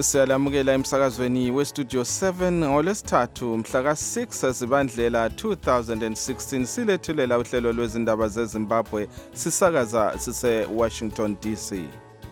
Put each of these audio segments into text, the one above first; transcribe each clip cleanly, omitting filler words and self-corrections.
Siyalamukela emsakazweni weStudio 7 ngolwesithathu mhla ka-6 Zibandlela 2016 silethulela uhlelo lwezindaba zeZimbabwe sisakaza sise-Washington DC.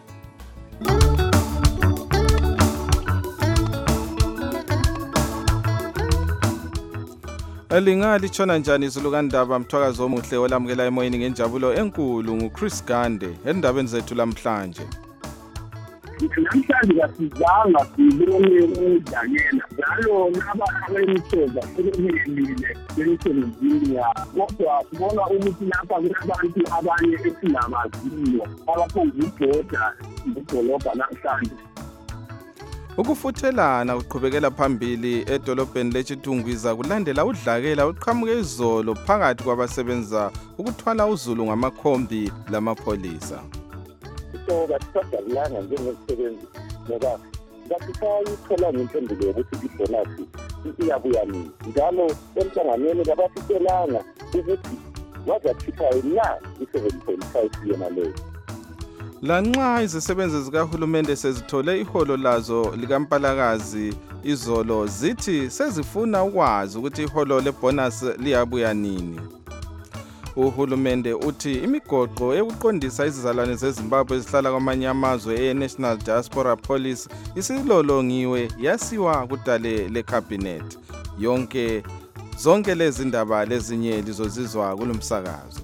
Lingatshona njani izulu kandaba mthwakazi omuhle olamukela emoyeni ngenjabulo enkulu nguChris Gande endabeni zethu lamhlanje. Namhlanje kasizanga sibone udlanyela njalo laba abemthoza sebelile bemisebenzini yabo kodwa sibona ukuthi lapha kunabantu abanye esinabaziyo abaphonga ibhoda ngedolobha namhlanje. Ukufuthelana kuqhubekela phambili edolobheni leChitungwiza kulandela udlakela uqhamuke izolo phakathi kwabasebenza ukuthwala uzulu ngamakhombi lamapholisa. Kasijabulanga njengomsebenzi ngoba kasisayithola ngempendulo yokuthi ibhonasi iyabuya nini njalo emhlanganweni kabasitshelanga ukuthi wazakhiphayo na i-7.5 yona leyo. Lanxa izisebenzi zikahulumende sezithole iholo lazo likampalakazi izolo zithi sezifuna ukwazi ukuthi iholo lebonus liyabuya nini. Uhulumende uthi imigoqo yokuqondisa izizalwane zeZimbabwe ezihlala kwamanye amazwe e-National Diaspora Police isilolongiwe yasiwa kudale leCabinet. Zonke lezi ndaba lezinye lizozizwa kulomsakazo.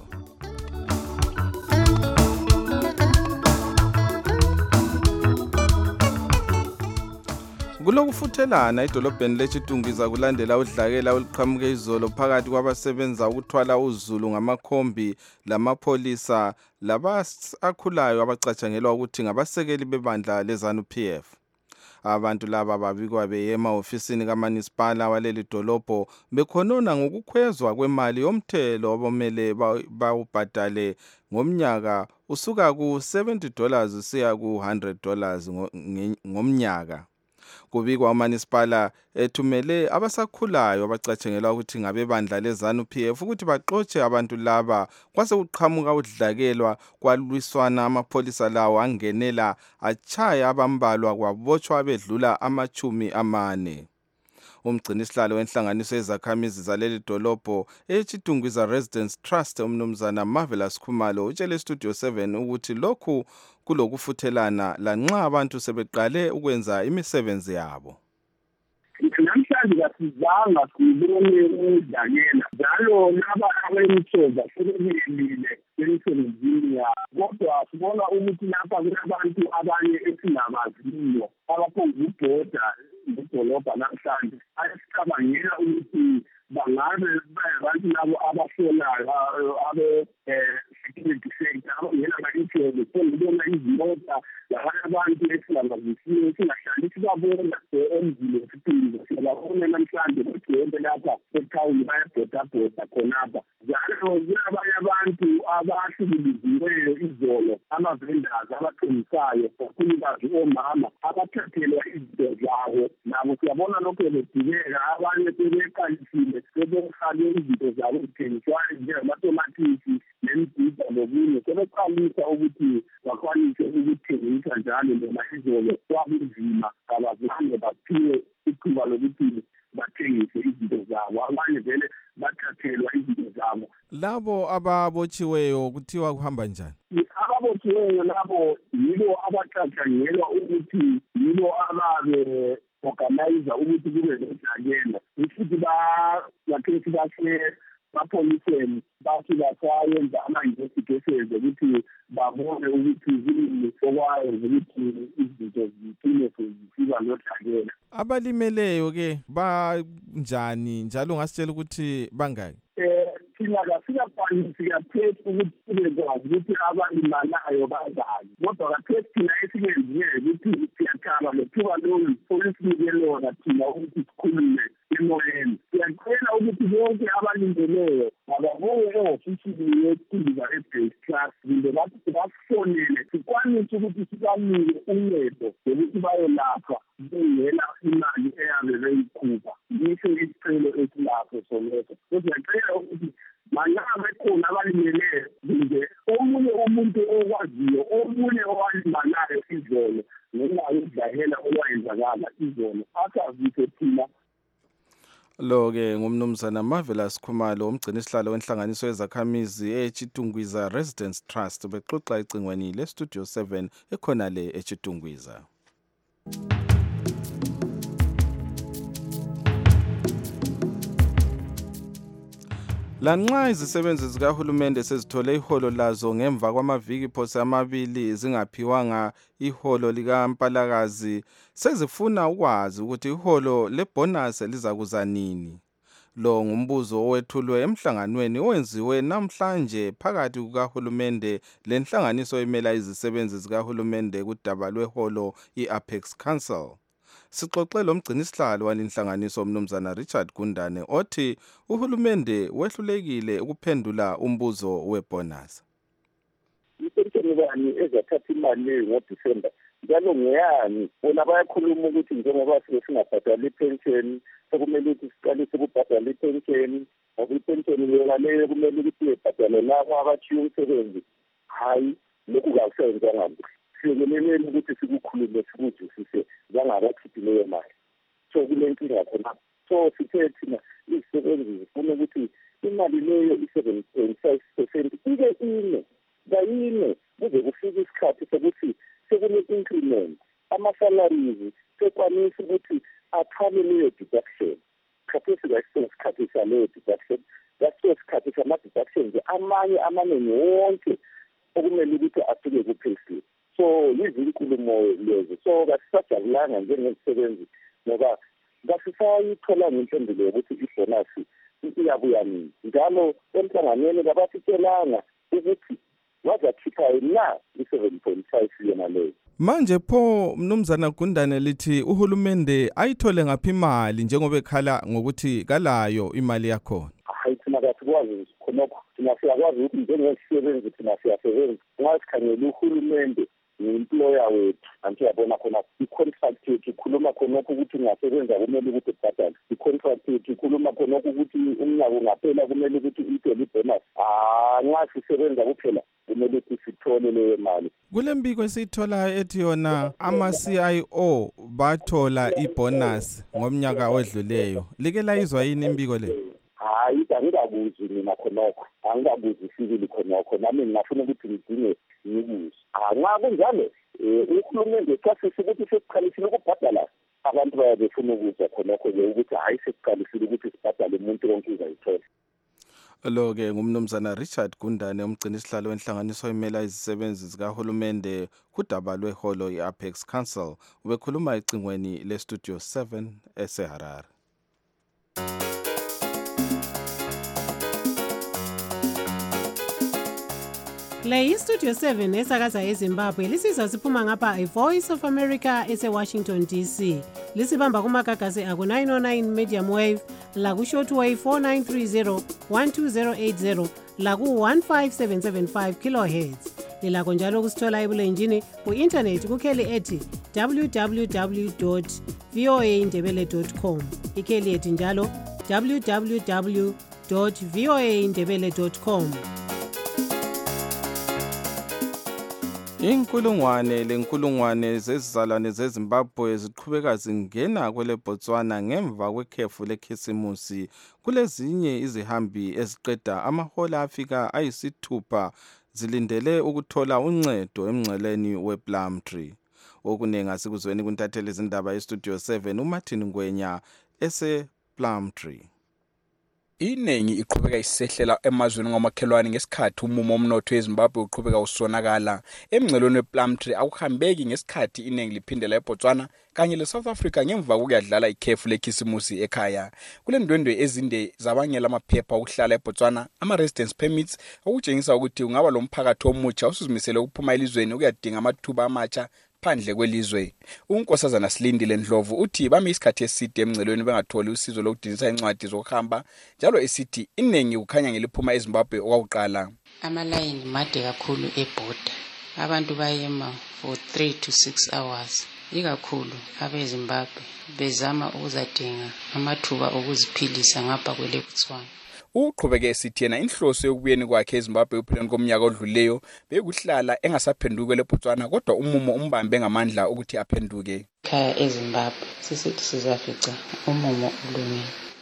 Kulokufuthelana edolobheni leChitungwiza kulandela udlakela oluqhamuke izolo phakathi kwabasebenza ukuthwala uzulu ngamakhombi lamapholisa labakhulayo abacatshangelwa ukuthi ngabasekeli bebandla leZANU-PF. Abantu laba babikwa beyema ofisini kaManisipala waleli dolobho bekhonona ngokukhwezwa kwemali yomthelo abamele bawubhadale ngomnyaka usuka ku$70 siya ku$100 ngomnyaka. Kubikwa uManisipala ethumele abasakhulayo abacatshangelwa ukuthi ngabebandla leZANU-PF ukuthi baxotshe abantu laba kwase kuqhamuka udlakelwa kwalwiswana amapholisa lawo angenela achaya abambalwa kwabotshwa bedlula 40. Umgcinisihlalo wenhlanganiso yezakhamizi zaleli dolobho eChitungwiza Residents Trust umnumzana Marvelous Khumalo utshele iStudio 7 ukuthi lokhu kulokufuthelana lanxa abantu sebeqale ukwenza imisebenzi yabo. Namhlanje kasizanga sibone udlanyela njalo laba abemthoza sebelile bemisebenzini yabo kodwa sibona ukuthi lapha kunabantu abanye esinabaziyo abaphonga ibhoda ngedolobha namhlanje ayesicabangela ukuthi bangabe bayabantu labo abahlolayo abe-security sector abangena ama-insurance sebebona izimota labanye abantu esingamazisiyo singahlali sibabona emzini wesipilo siyababona namhlanje begcwele lapha ekhawuni bayabhodabhoda khonapha njalo kunabanye abantu abahlukuluziweyo izolo ama-vendors abathengisayo kakhulukazi omama abathathelwa izinto zabo nabo siyabona lokho bedibeka abanye sebeqalisile sebefake izinto zabo ezithengiswayo njengamatomatisi nemibhida lokunye sebeqalisa ukuthi bakwanise ukuthengisa njalo noma izolo kwakunzima kabazange baphiwe ithuba lokuthi bathengise izinto zabo abanye vele bathathelwa izinto zabo. Labo ababotshiweyo kuthiwa kuhamba njani? Ababotshiweyo labo yibo abacatshangelwa ukuthi yibo ababe organize ukuthi kube lodlakela ukuthi bakhethi bapholiseni bathi basayenza ama-investigations ukuthi babone ukuthi yini okwayo ukuthi izinto zithile sezifika lodlakela. Abalimeleyo-ke banjani njalo ungasitshela ukuthi bangaki? Thina kasikakwanisi kaphethi ukuthi sibekwazi ukuthi abalimalayo bangaki kodwa kaphethi thina esikwenzileyo ukuthi siyathaba lethuba lokulisinike lona thina ukuthi sikhulume emoyeni. Siyacela ukuthi bonke abalimeleyo ababuye ehofisini yeChitungwiza e-Base Class kumbe basifonele sikwanise ukuthi sibanike uncedo lokuthi bayolapha bengela imali eyabe beyikhupha. Yisho isicelo esilapho soleso. Siyacela ukuthi mangabe khona abalimeleyo kumbe omunye umuntu okwaziyo omunye owalimalayo izolo ngenxa yokudlahela okwenzakala Lo-ke ngumnumzana Marvelous Khumalo umgcini isihlalo wenhlanganiso yezakhamizi eChitungwiza Residence Trust bexoxa ecingweni leStudio 7 ekhona le eChitungwiza. Lanxa izisebenzi zikahulumende sezithole iholo lazo ngemva kwamaviki phose amabili zingaphiwanga iholo likaMpalakazi, sezifuna ukwazi ukuthi iholo lebonus lizakuza nini. Lo ngumbuzo owethulwe emhlanganweni owenziwe namhlanje phakathi kukahulumende lenhlanganiso emela izisebenzi zikahulumende kudaba lweholo iApex Council. Sixoxe lomgcini isihlalo walinhlanganiso umnumzana Richard Gundane othi uhulumende wehlulekile ukuphendula umbuzo webonus. Ipensheni bani ezathatha imali ngoDisemba njalo ngeyani bona bayakhuluma ukuthi njengoba singabhadali ipensheni sekumele ukuthi siqalise ukubhadala ipensheni ngoba ipensheni yona leyo kumele ukuthi ibhadale labo abachiya umsebenzi. Hayi, lokhu kakusenza ngambi. Siyekeleleni ukuthi sikukhulume sikuzwisise njengabakhiphi leyo mali. So kulenkinga khona. So sithe thina izisebenzi zifuna ukuthi imali leyo i-7.5% ike ine kayine kuze kufike isikhathi sokuthi sekune-increment ama-salaries sekwanisa ukuthi athale leyo deduction. Khathesi sikhathi saleyo deduction kaso sikhathi sama-deductions amanye amaningi wonke okumele ukuthi afike ku-payslip. So yizinkulumo lezo. So kasisajabulanga njengezisebenzi ngoba kasisayithola ngempendulo yokuthi ibonus iyabuya nini. Njalo emhlanganweni kabasitshelanga ukuthi wazakhipha na i-7.5 yona leyo. Manje pho mnumzana Gundane lithi uhulumende ayithole ngaphi imali njengoba ekhala ngokuthi kalayo imali yakhona. Hayi thina kasikwazi khonokho. Thina siyakwazi ukuthi njengesisebenzi thina siyasebenza. Ungasikhangela uhulumende ni-employer wethu antiyabona khona i-contract yethu ikhuluma khonokho ukuthi ungasebenza kumele ukuthi ubhadale. I-contract yethu ikhuluma khonokho ukuthi umnyaka ungaphela kumele ukuthi uthole ibonus. Nxa sisebenza kuphela kumele ukuthi sithole leyo mali. Kule mbiko esiyitholayo ethi yona ama-CIO bathola ibonus ngomnyaka odluleyo. Like layizwa yini imbiko le? Hayi, angikabuzi mina khonokho. Angikabuzi sibili khonokho. Nami ngingafuna ukuthi ngidinge ngibuze. Nxa kunjalo uhulumende chasise ukuthi sesiqalisile ukubhadala abantu bayabefuna ukuzwa khonokho nje ukuthi hayi sesiqalisile ukuthi sibhadale umuntu wonke uzayithola. Lo-ke ngumnumzana Richard Gundane umgcini isihlalo wenhlanganiso emela izisebenzi zikahulumende kudaba lweholo i-Apex Council ubekhuluma ecingweni leStudio 7 eseHarare. Le iStudio 7 esakaza eZimbabwe lisizwa siphuma ngapha iVoice of America eseWashington DC. Lisibamba kumagagasi aku-909 medium wave, laku-shortwave 4930 12080, laku-15775 kilohertz. Lilakho njalo kusithola ebulenjini ku-internet kukheli ethi www.voaindebele.com. Ikheli ethi njalo www.voaindebele.com. Inkulungwane zezizalwane zeZimbabwe ziqhubeka zingena kwele Botswana ngemva kwekhefu lekhisimusi. Kulezinye izihambi eziqeda amahola afika ayisithupha zilindele ukuthola uncedo emngceleni wePlumtree. Okunengi asikuzweni kuntatheli izindaba yeStudio 7 uMartin Ngwenya esePlumtree. Iningi iqhubeka isehlela emazweni ngomakhelwane ngesikhathi umumo omnotho weZimbabwe uqhubeka usonakala. Emngcelweni wePlumtree akuhambeki ngesikhathi iningi liphindela eBotswana kanye leSouth Africa ngemva kokuyadlala ikhefu lekhisimusi ekhaya. Kule ndwendwe ezinde zabangela amaphepha okuhlala eBotswana, ama-residence permits, okutshengisa ukuthi ungaba lomphakathi omutsha usuzimisele ukuphuma elizweni ukuyadinga amathuba amatsha phandle kwelizwe. Unkosazana Silindile Ndlovu uthi bami isikhathi eside emngcelweni bengatholi usizo lokudinisa incwadi zokuhamba, njalo esithi iningi kukhanya ngeliphuma eZimbabwe okwakuqala. Amalayini made kakhulu eborder. Abantu bayema for 3 to 6 hours. Ikakhulu abeZimbabwe bezama ukuzadinga amathuba okuziphilisa ngapha kwele Botswana. Uqhubeke esithi yena inhloso yokubuyeni kwakhe eZimbabwe upheleni komnyaka odluleyo bekuhlala engasaphenduki kwele Botswana kodwa umumo umbambe ngamandla ukuthi aphenduke. Khaya eZimbabwe sisithi sizafica umumo ulungile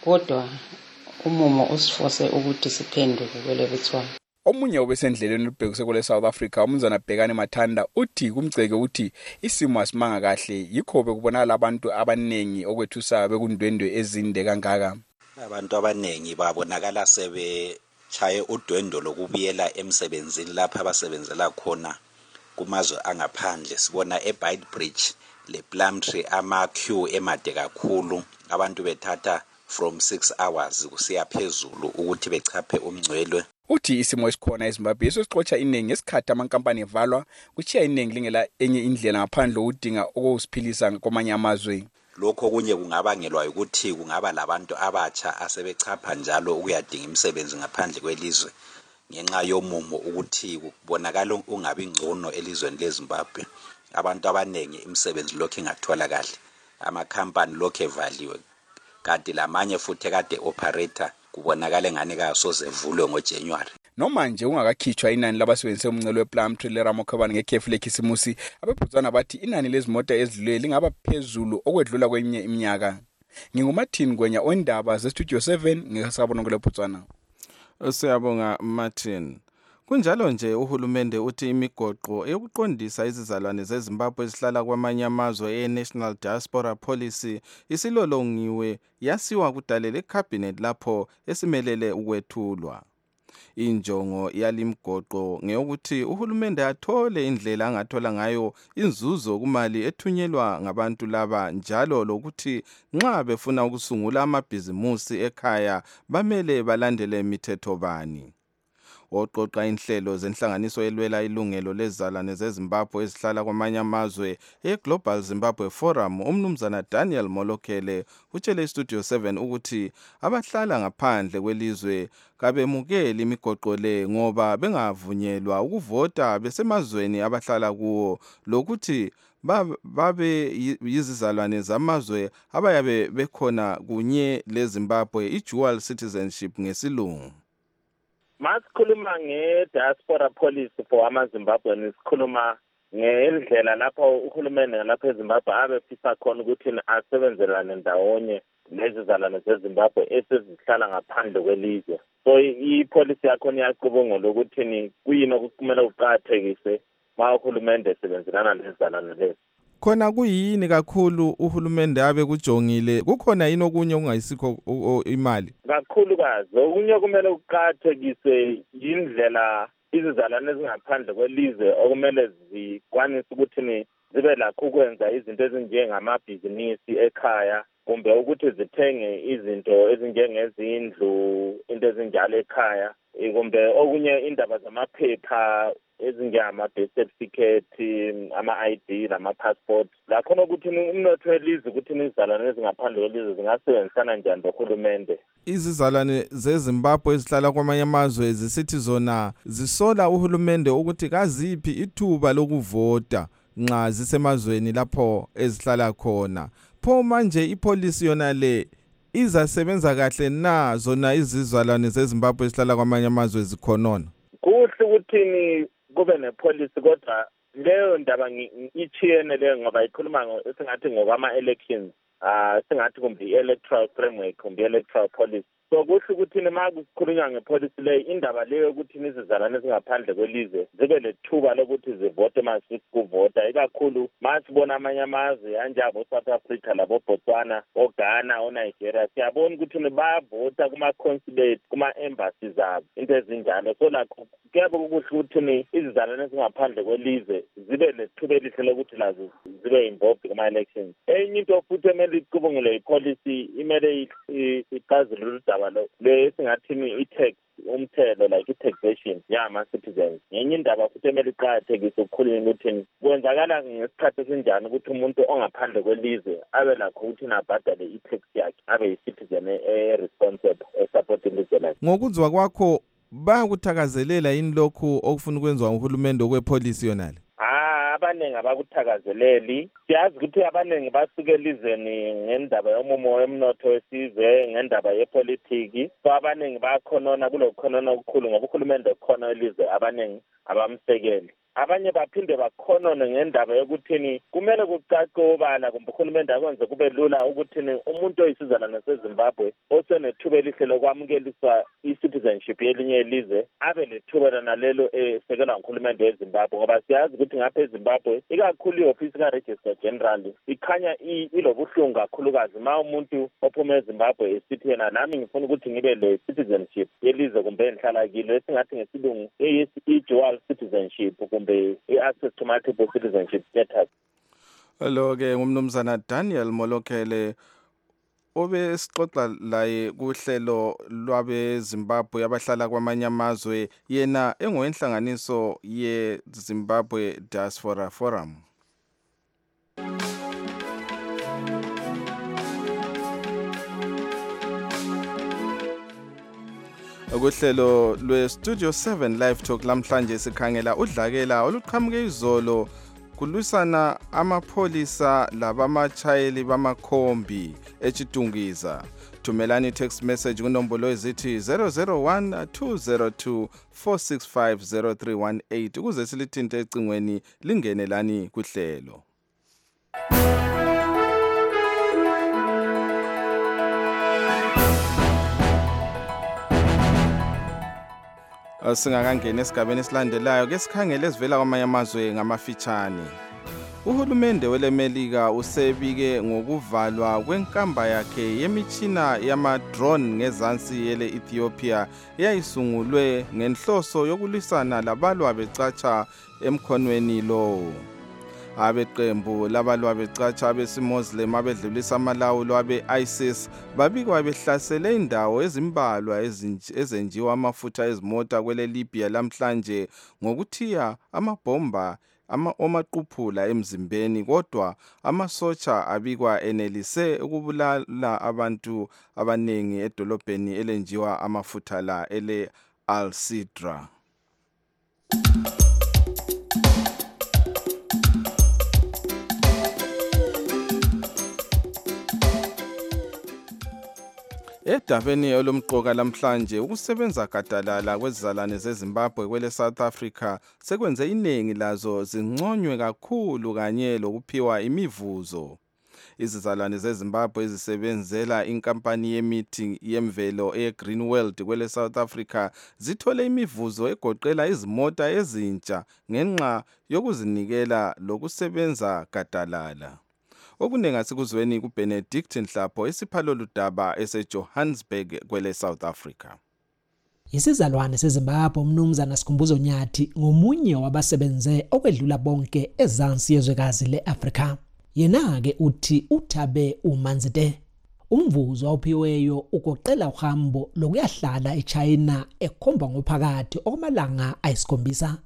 kodwa umumo usifose ukuthi siphenduke kwele Botswana. Omunye obesendleleni ubhekise kule South Africa umnumzana Bhekani Mathanda uthi kumgceke uthi isimo asimanga kahle yikho bekubonakala abantu abanengi okwethusa bekundwendwe ezinde kangaka. Abantu abanengi babonakala sebechaye udwendo lokubuyela emsebenzini lapha abasebenzela khona kumazwe angaphandle. Sibona eBeitbridge le Plumtree ama-queue emade kakhulu, abantu bethatha from 6 hours kusiya phezulu ukuthi bechaphe umngcwele. Uthi isimo esikhona eZimbabwe sixotsha inengi ngesikhathi amankampani evalwa kuchiya inengi lingela enye indlela ngaphandle ukudinga okusiphilisa kwamanye amazwe. Lokho kunye kungabangelwa ukuthi kungaba labantu abatsha asebechapha njalo ukuyadinga imisebenzi ngaphandle kwelizwe ngenxa yomumo ukuthi kubonakala ungabi ngcono elizweni leZimbabwe. Abantu abanengi imisebenzi lokho ingathola kahle, amakhampani lokho evaliwe, kanti lamanye futhi kade operator kubonakala ngani kasoze evulwe ngoJanuary. Noma nje ungakakhitshwa inani labasebenzisa umngcele wePlumtree leRamakhobanani ngekhefu leKhisimusi, abeBotswana bathi inani lezimota ezidlule lingaba phezulu okwedlula kwenye iminyaka. NginguMartin Gwenya ondaba zeStudio 7 ngeSabonongole eBotswana. Siyabonga Martin. Kunjalo nje uhulumende uthi imigoqo yokuqondisa izizalwane zeZimbabwe ezihlala kwamanye amazwe ye-National Diaspora Policy isilolongiwe yasiwa kudale leCabinet lapho esimelele ukwethulwa. Injongo yalimgoqo ngeyokuthi uhulumende athole indlela angathola ngayo inzuzo kumali ethunyelwa ngabantu laba, njalo lokuthi nxa befuna ukusungula amabhizimusi ekhaya bamele balandele imithetho bani. Oqoqa inhlelo zenhlanganiso elwela ilungelo lezizalwane zeZimbabwe ezihlala kwamanye amazwe eGlobal Zimbabwe Forum umnumzana Daniel Molokele utshele iStudio 7 ukuthi abahlala ngaphandle kwelizwe kabemukeli imigoqo le ngoba bengavunyelwa ukuvota besemazweni abahlala kuwo, lokuthi babe yizizalwane zamazwe abayabe bekhona kunye leZimbabwe i-dual citizenship ngesilungu. Masikhuluma nge-diaspora policy for ama-Zimbabweans, sikhuluma ngendlela lapho uhulumende lapha eZimbabwe abefisa khona ukuthi asebenzelane ndawonye nezizalwane zeZimbabwe esezihlala ngaphandle kwelizwe. So i-policy yakhona iyacubungula ukuthi kuyini okumele kuqakathekise ma uhulumende esebenzelana nezizalwane lezi. Khona kuyini kakhulu uhulumende abe kujongile? Kukhona yini okunye kungayisikho imali? Kakhulukazi okunye kumele kuqakathekise indlela izizalwane ezingaphandle kwelizwe okumele zikwanise ukuthi zibe lakho ukwenza izinto ezinjengamabhizinisi ekhaya, kumbe ukuthi zithenge izinto ezinjengezindlu, into ezinjalo ekhaya, kumbe okunye indaba zamaphepha ezinjengama-birth certificate, ama-ID nama-passport. Lakhona ukuthi umnotho welizwe ukuthi izizalwane ezingaphandle kwelizwe zingasebenzisana njani nohulumende. Izizalwane zeZimbabwe ezihlala kwamanye amazwe zisithi zona zisola uhulumende ukuthi kaziphi ithuba lokuvota nxa zisemazweni lapho ezihlala khona. Pho manje ipolicy yona le izasebenza kahle na zona izizalwane zeZimbabwe ezihlala kwamanye amazwe zikhonona? Kuhle ukuthi kube nepolicy, kodwa leyo ndaba ichiyene leyo ngoba ikhuluma esingathi ngokwama-elections, singathi kumbe i-electoral framework kumbe i-electoral policy. So kuhle ukuthi ma kukhulunywa ngepolicy leyo, indaba leyo ukuthi izizalwane ezingaphandle kwelizwe zibe lethuba lokuthi zivote masifisa ukuvota, ikakhulu masibona amanye amazwe anjabo South Africa labo Botswana, oGhana, oNigeria, siyabona ukuthi bayavota kuma-consulate, kuma-embassy zabo, into ezinjalo. So lakho kuyabe kukuhle ukuthi izizalwane ezingaphandle kwelizwe zibe lethuba elihle lokuthi lazo zibe involved kuma-elections. Enye into futhi emele icubungule ipolicy imele iqazulule udaba le esingathini i-tax, umthelo, like i-taxation yama-citizens. Ngenye indaba futhi emele iqakathekise ukukhuluma ukuthi kwenzakala ngesikhathi esinjani ukuthi umuntu ongaphandle kwelizwe abe lakho ukuthi abhadale i-tax yakhe, abe yi-citizen e-responsible, e-supporting ilizwe lakhe. Ngokuzwa kwakho bayakuthakazelela yini lokhu okufuna ukwenziwa uhulumende okwepolicy yonale? Abaningi abakuthakazeleli. Siyazi ukuthi abaningi basuke elizweni ngendaba yomumo wemnotho wesizwe, ngendaba yepolitiki. So abaningi bakhonona kulokhonona okukhulu ngoba uhulumende khona elizwe abaningi abamsekeli. abanye baphinde bakhonone ngendaba yokuthini kumele kucace obala kumbe uhulumende akwenze kube lula ukuthini umuntu oyisizalwane seZimbabwe osenethuba elihle lokwamukeliswa i-citizenship yelinye ilizwe abe lethuba nalelo esekelwa nguhulumende weZimbabwe, ngoba siyazi ukuthi ngapha eZimbabwe ikakhulu i-ofisi ka-Register General ikhanya ilobuhlungu kakhulukazi ma umuntu ophuma eZimbabwe esithi yena nami ngifuna ukuthi ngibe le-citizenship yelizwe kumbe engihlala kilo esingathi ngesilungu i-dual citizenship kumbe i-access to multiple citizenship status. Lo-ke ngumnumzana Daniel Molokele obesixoxa laye kuhlelo lwabeZimbabwe abahlala kwamanye amazwe yena engowenhlanganiso ye-Zimbabwe Diaspora Forum. Kuhlelo lwe-Studio 7 Live Talk lamhlanje sikhangela udlakela oluqhamuke izolo kulusana amapholisa labamachayeli bamakhombi eChitungwiza. Thumelani text message kunombolo ezithi 001-202-465-0318 ukuze silithinte ecingweni lingenelani kuhlelo. Singakangena esigabeni esilandelayo ke sikhangele esivela kwamanye amazwe ngamafitshane. Uhulumende welemelika usebike ngokuvalwa kwenkamba yakhe yemitshina yama-drone ngezansi yele Ethiopia eyayisungulwe ngenhloso yokulwisana labalwa becatsha emkhonweni lowo. Abeqembu labalwa becatsha abesimoslim abedlulisa amalawulo abe-ISIS babikwa behlasele indawo ezimbalwa ezenjiwa amafutha ezimota kwele Libya lamhlanje ngokuthiya amabhomba omaqhuphula emzimbeni, kodwa amasotsha abikwa enelise ukubulala abantu abaningi edolobheni elenjiwa amafutha la ele Al-Sidra. Edabeni olumqoka lamhlanje ukusebenza gadalala kwezizalwane zeZimbabwe kwele South Africa sekwenze iningi lazo zinconywe kakhulu kanye lokuphiwa imivuzo. Izizalwane zeZimbabwe ezisebenzela inkampani yemithi yemvelo eGreenworld kwele South Africa zithole imivuzo egoqela izimota ezintsha ngenxa yokuzinikela lokusebenza gadalala. Okunenga sikuzweni kuBenedict Nhlapho esiphalo daba eseJohannesburg kwele South Africa. Isizalwane seZimbabwe umnumzana Sikhumbuzo Nyathi ngomunye wabasebenze okwedlula bonke ezansi yezwekazi leAfrika. Yena ke uthi uthabe umanzide. Umvuzo awuphiweyo ugoqela uhambo lokuyahlala eChina ekhomba ngophakathi okumalanga ayisikhombisa.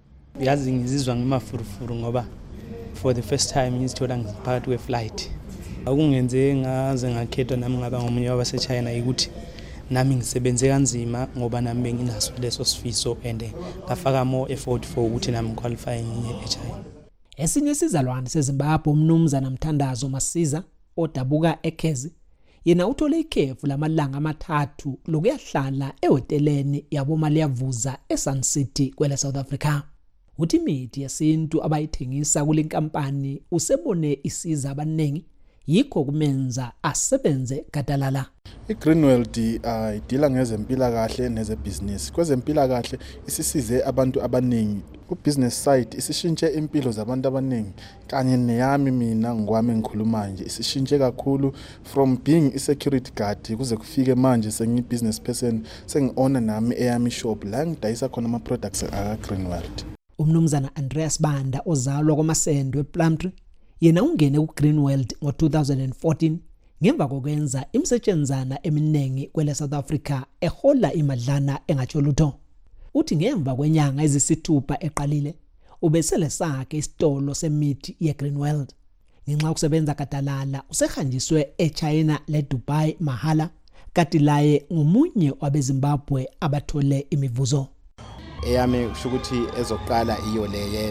Yazi ngizizwa ngimafurufuru ngoba for the first time ngizithola ngiphakathi kweflight. Akungenze ngaze ngakhetha nami ngaba ngomunye wabaseChina ukuthi nami ngisebenze kanzima ngoba nami benginaso leso sifiso and ngafaka more effort for ukuthi nami qualify eChina. Esinye isizalwane seZimbabwe umnumzana Mthandazo Masiza odabuka eKhezi yena uthole ikhefu lamalanga amathathu lokuyahlala ehoteleni yaboMaliyavuza eSun City kwele South Africa. Uthi imithi yesintu abayithengisa kule nkampani usebone isiza abaningi yikho kumenza asebenze gadalala. iGreenworld idila ngezempilakahle nezebusiness. Kwezempilakahle isisize abantu abaningi. Ku-business side isishintshe impilo zabantu abaningi kanye neyami mina ngwami ngikhuluma nje isishintshe kakhulu from being i-security guard kuze kufike manje sengiyi-business person sengi-owner nami eyami shop la ngidayisa khona ama-products aka-Greenworld. Umnumzana Andreas Banda ozalwa kwaMasendo ePlumtree yena ungene kuGreenworld ngo-2014 ngemva kokwenza imisetshenzana eminengi kwele South Africa ehola imadlana engatsho lutho. Uthi ngemva kwenyanga ezisithupha eqalile ubesele sakhe isitolo semithi yeGreenworld. Ngenxa ukusebenza gadalala usehanjiswe eChina leDubai mahala kanti laye ngomunye wabeZimbabwe abathole imivuzo. Eyami kusho ukuthi ezoqala iyo leye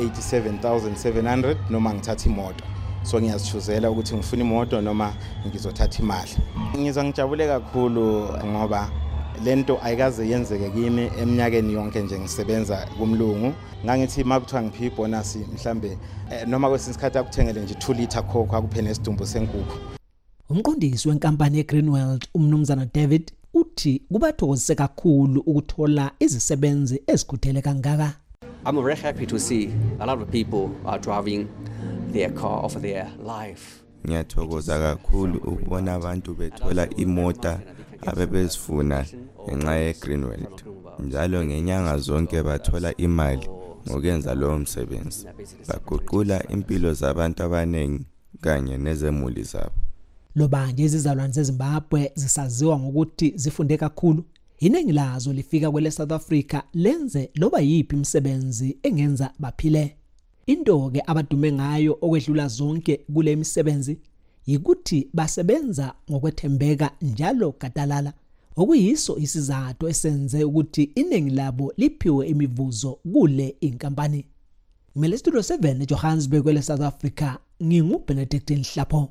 87,700 noma ngithatha imoto. So ngiyazithuzela ukuthi ngifuna imoto noma ngizothatha imali. Ngizwa ngijabule kakhulu ngoba lento ayikaze yenzeke kimi eminyakeni yonke nje ngisebenza kumlungu. Ngangithi makuthiwa ngiphi ibonus mhlambe noma kwesinye isikhathi akuthengele nje 2 liter coke akuphe nesidumbu senkukhu. Umqondisi wenkampani yeGreenweld umnumzana David uthi kubathokozise kakhulu ukuthola izisebenzi ezikhuthele kangaka. I'm very happy to see a lot of people are driving their car of their life. Ngiyathokoza kakhulu ukubona abantu bethola imota abebezifuna ngenxa yeGreenweld. Njalo ngenyanga zonke bathola imali ngokuyenza lowo msebenzi. Baguqula impilo zabantu abanengi kanye nezemuli zabo. Lobanje izizalwane zeZimbabwe zisaziwa ngokuthi zifunde kakhulu. Iningi lazo lifika kwele South Africa lenze loba yipi imisebenzi engenza baphile. Into ke abadume ngayo okwedlula zonke kule imisebenzi yikuthi basebenza ngokwethembeka njalo gadalala, okuyiso isizathu esenze ukuthi iningi labo liphiwe imivuzo kule inkampani. Ngimele Studio 7 eJohannesburg kwele South Africa, nginguBenedict Nhlapho.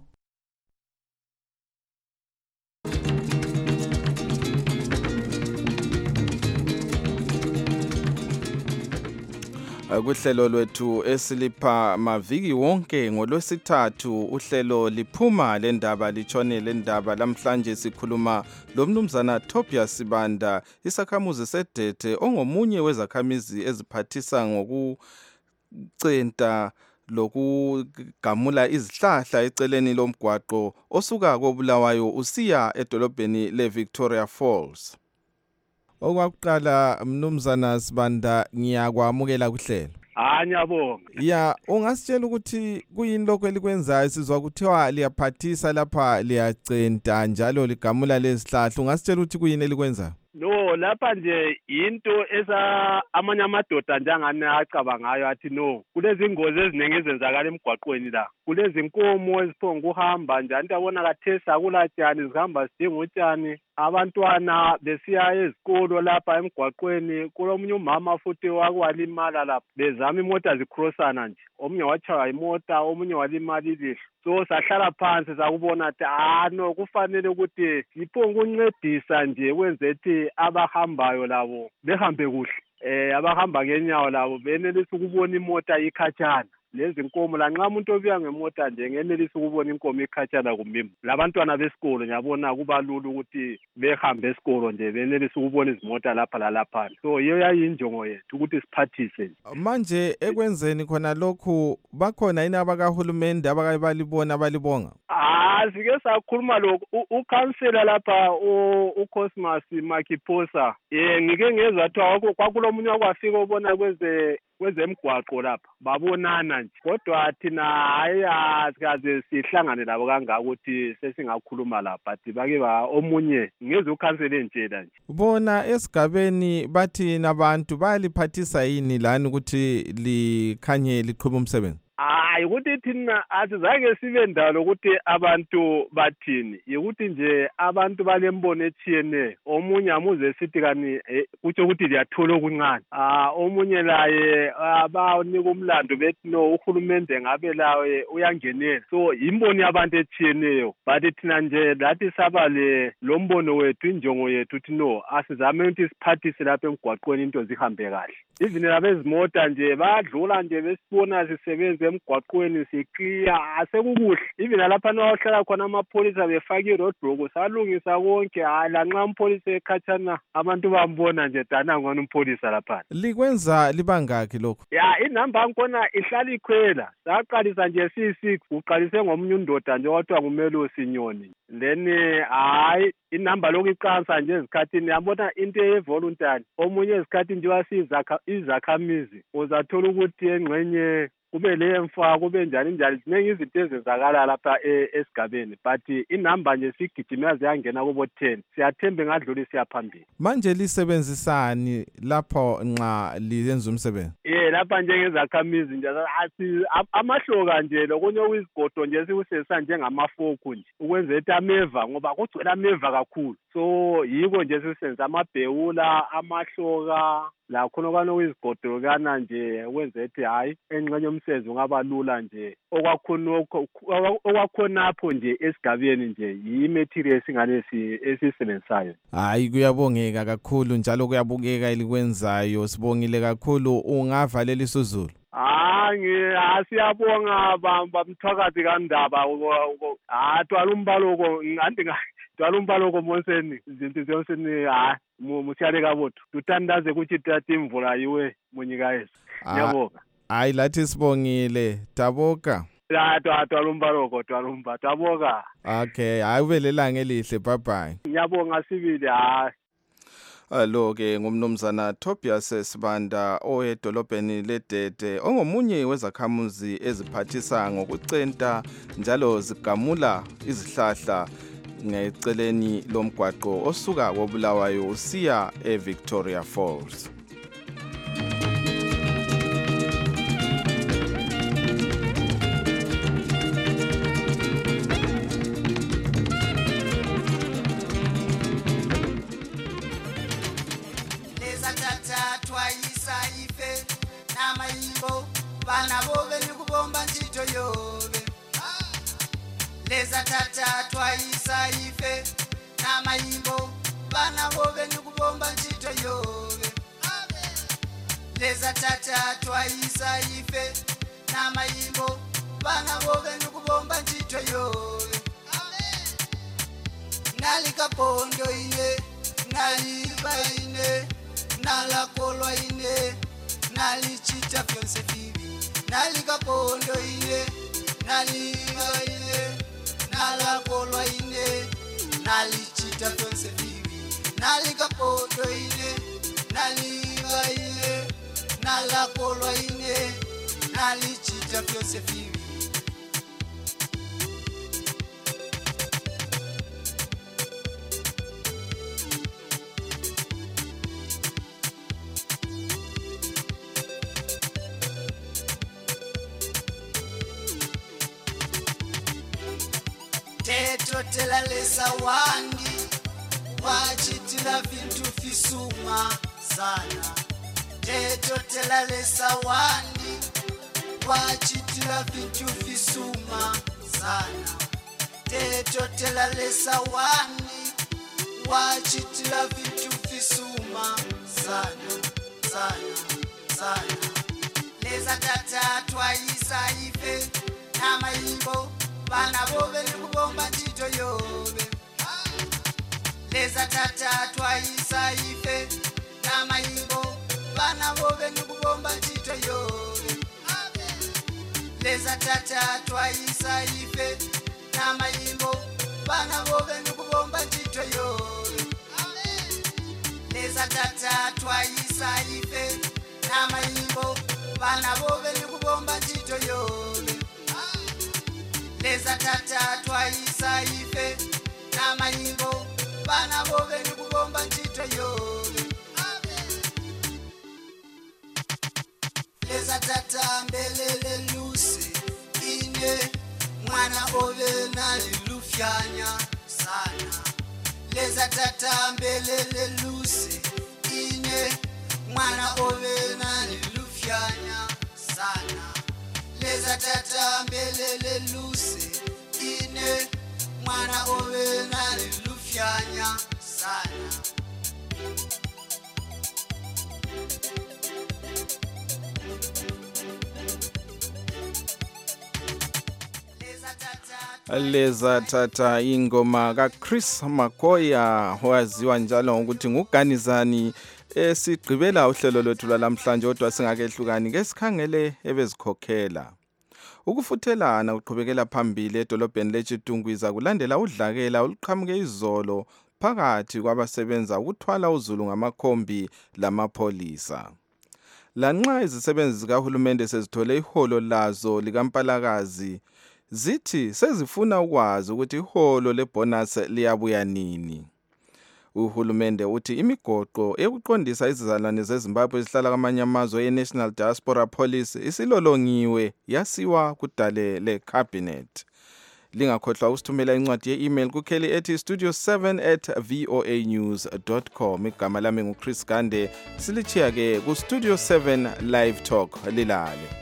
Kuhlelo lwethu esilipha maviki wonke ngolwesithathu uhlelo liphuma lendaba litshone lendaba. Lamhlanje sikhuluma lomnumzana Tobias Sibanda, isakhamuzi sedethe ongomunye wezakhamizi eziphathisa ngokucenta lokugamula izihlahla eceleni lomgwaqo osuka koBulawayo usiya edolobheni leVictoria Falls. Okwakuqala mnumzana Sibanda ngiyakwamukela kuhlelo. Ngiyabonga. Ya, ungasitshela ukuthi kuyini lokho elikwenzayo? Sizwa kuthiwa liyaphathisa lapha liyacenta njalo ligamula lezihlahla. Ungasitshela ukuthi kuyini elikwenzayo? No, lapha nje into amanye amadoda njengani acabangayo athi no, kulezi ingozi eziningi ezenzakala emgwaqweni la. Kulezi inkomo eziphonga ukuhamba njani ndabona kathesi akulatshani zihamba sidinga utshani. Abantwana besiya ezikolo lapha emgwaqweni, kulomunye umama futhi wakwalimala lapha bezama imota zicrossana nje, omunye wachaya imota omunye walimala ilihlo. So sahlala phansi sakubona ukuthi no kufanele ukuthi siphonga ukuncedisa nje kwenzethi abahambayo labo behambe kuhle, abahamba ngenyawo labo benelisa ukubona imota ikhatshana. Lezi inkomo lanxa umuntu obuya ngemota nje ngenelisa ukubona inkomo ikhatshana kumbe labantwana besikolo ngiyabona kubalula ukuthi behambe esikolo nje benelisa ukubona izimota lapha lalapha. So iyo yayinjongo yethu ukuthi siphathise. Manje ekwenzeni khona lokhu bakhona yini abakahulumende abakayibalibona balibonga? Sike sakhuluma lokho ukhansela lapha uCosmas Makiphosa ngike ngezwa ukuthi kwakulomunye okwafika ubona kwezemgwaqo lapha babonana nje, kodwa thina hayi asikaze sihlangane labo kangaka ukuthi sesingakhuluma lapha. Bake omunye ngezwe ukhansela entshela nje bona esigabeni bathi nabantu bayaliphathisa yini lani ukuthi likhanye liqhubha umsebenzi? Ukuthi thina asizange sibe ndalo ukuthi abantu bathini, ukuthi nje abantu balembono etshiyeneyo. Omunye amuze sithi kani kutsho ukuthi liyathola okuncane, omunye laye banika umlando bethi no uhulumende ngabe lawe uyangenela. So imbono yabantu etshiyeneyo, but thina nje lathi saba lo mbono wethu, injongo yethu ukuthi no asizame ukuthi siphathise lapha emgwaqweni into zihambe kahle. Even labezimota nje badlula nje besibona sisebenza emgwaqweni sikliya asekukuhle. Even lapha nawahlala khona amapholisa befaka iroadblock salungisa konke. Lanxa umpholisa ekhatshana abantu bambona nje dana ngona umpholisa lapha. Likwenza libangaki lokho? Inamba yakhona ihlala ikhwela. Saqalisa nje si6, uqalise ngomunye undoda nje wathiwa ngumelo Sinyoni. Then inamba lokho iqansa nje ezikhathini yabona into yevoluntary. Omunye ezikhathini nje wasiza izakhamizi uzathola ukuthi engxenye kube lemfa kube njani ziningi izinto ezenzakala lapha esigabeni, but inamba nje sigijima ziyangena kubo 10. Siyathemba ngadlula siyaphambili. Manje lisebenzisani lapho nxa liyenza umsebenzi? Lapha njengezakhamizi nje amahloka nje lokunye okuyisigodo nje sikusesa njengamafoku nje ukwenza ukuthi ameva, ngoba kugcwele ameva kakhulu. So yiko nje sisenza amabhewula, amahloka la khona kwanokuyizigodolokana nje wenze ethi hayi engxenye umsebenzi ungaba lula nje okwakhonapho nje esigabeni nje yi-material esingane esiyisebenzisayo. Hayi kuyabongeka kakhulu njalo kuyabukeka elikwenzayo, sibongile kakhulu. Ungavalela isiZulu? Siyabonga bamthakathi kaNdaba twala umbaloko twala umbaloko monseni izinto zonseni musiyaleka bothu tutandaze kuthi tati imvula yiwe munyikayesu. Ngiyabonga. Hayi lathi sibongile Taboka. Twala umbaloko Taboka. Okay, hayi ubelelanga elihle, bye bye. Ngiyabonga sibili Lo-ke ngumnumzana Tobias Sibanda oyedolobheni leDede, ongomunye wezakhamuzi eziphathisa ngokucenta njalo zigamula izihlahla ngeceleni lomgwaqo osuka koBulawayo usiya eVictoria Falls. Bana bobe nikubomba ntito yobe leza tata twaisa ife na mayimbo bana bobe nikubomba ntito yobe leza tata twaisa ife na mayimbo bana bobe nikubomba ntito yobe nalikapondo ine naliba ine nalakolwa ine nalichita fyonse fibi nalikapondo ine naliba ine nalakolwa ine nalichita fyonse fibi nalikapondo ine naliba ine nalakolwa ine nalichita fyonse fibi. Tela lesa wandi wachitila vintu fisuma sana tela lesa wandi wachitila vintu fisuma sana tela lesa wandi wachitila vintu fisuma sana leza tata twaisa ife na mayimbo bana bobe nikubomba ntito yobe leza tata twaisa ife na mayimbo bana bobe nikubomba ntito yobe leza tata twaisa ife na mayimbo bana bobe nikubomba ntito yobe leza tata twaisa ife na mayimbo bana bobe nikubomba ntito yobe leza tata twaisa ife na mayimbo bana bobe nikubomba ntito yobe leza tata mbelele lusi ine mwana obe nalilufyanya sana leza tata mbelele lusi ine mwana obe nalilufyanya sana leza tata mbelele lusi ine mwana obe nalilufyanya sana Leza tata ingoma kaChris Makoya owaziwa njalo ngokuthi nguganizani. Sigqibela uhlelo lwethu lwalamhlanje kodwa singakehlukani ke sikhangele ebezikhokhela. Ukufuthelana uqhubekela phambili edolobheni leChitungwiza kulandela udlakela oluqhamuke izolo phakathi kwabasebenza ukuthwala uzulu ngamakhombi lamapholisa. Lanxa izisebenzi zikahulumende sezithole iholo lazo likampalakazi, zithi sezifuna ukwazi ukuthi iholo lebonus liyabuya nini. Uhulumende uthi imigoqo ekuqondisa izizalwane zeZimbabwe ezihlala kwamanye amazwe ye-National Diaspora Police isilolongiwe yasiwa kudale le-Cabinet. Lingakhohlwa usithumela incwadi ye-email kukheli ethi studio7@voanews.com. Igama lami nguChris Gande. Silichiya ke ku Studio 7 Live Talk lilale.